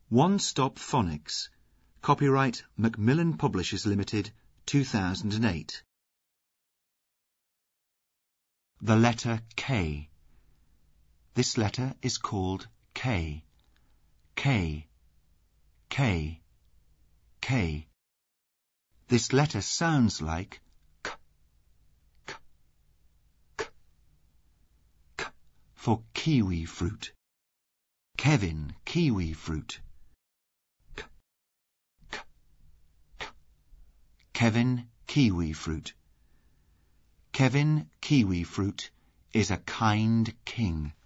One Stop Phonics. Copyright Macmillan Publishers Limited, 2008. The letter K. This letter is called K. K. K. K. This letter sounds like K. K. K. K for kiwi fruit. Kevin, kiwi fruit. K. K. K. Kevin, kiwi fruit. Kevin, kiwi fruit, is a kind king.